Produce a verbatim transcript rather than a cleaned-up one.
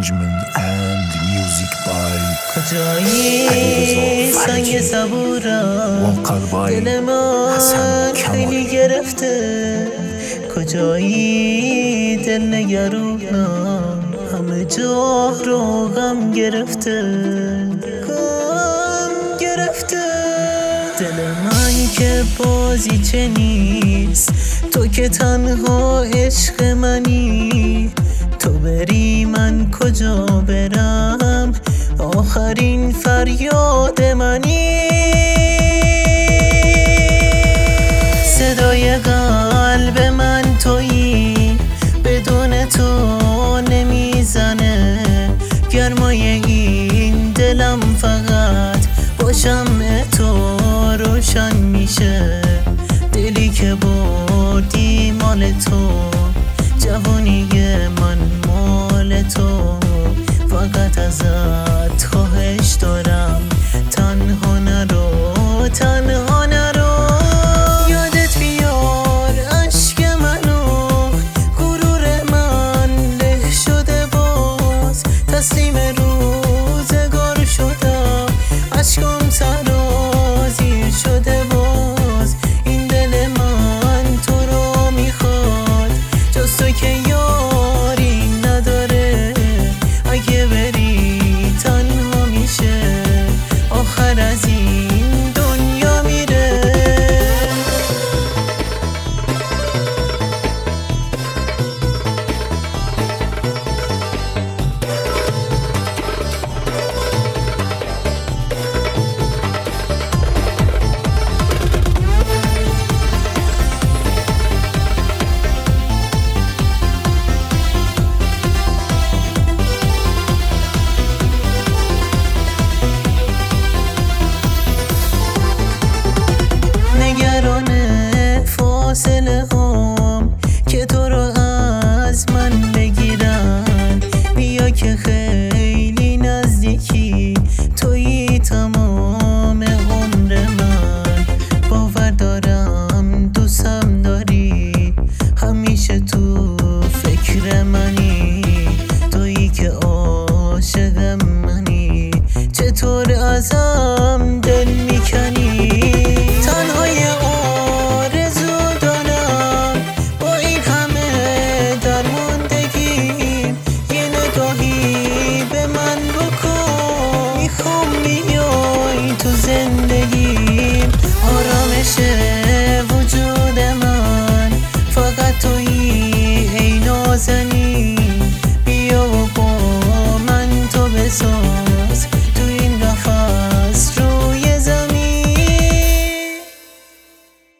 arrangement and music by کجایی سنگ صبورم دل من خیلی گرفته کجایی دل نگرونم همه جا رو غم گرفته غم گرفته دل من که بازی چه نیست تو که تنها عشق منی تو بری من کجا برم آخرین فریاد منی صدای قلب من تویی بدون تو نمیزنه گرمای این دلم فقط با شمع تو روشن میشه دلی که بردی مال تو جوانی من مال تو فقط ازت خواهش دارم تنها نرو تنها نرو یادت بیار عشق منو غرور من له شده باز تسلیم روزگار شدم عشقم سرازیر شده باز این دل من تو رو میخواد جز تو که یاری نداره اگه بری تنها میشه آخر از این دنیا میره فاصله هم که تو رو از من بگیرن بیا که خیلی نزدیکی تویی تمام عمر من باور دارم دوستم داری همیشه تو فکر منی تویی که عاشق منی چطور ازم دل میکنی تنهای زندگیم آرامش وجود من فقط تویی ای نازنین